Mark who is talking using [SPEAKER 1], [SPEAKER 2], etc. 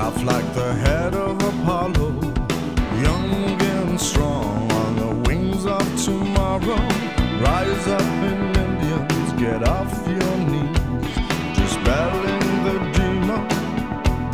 [SPEAKER 1] off like the head of Apollo, young and strong on the wings of tomorrow. Rise up in Indians, get off your knees, just barely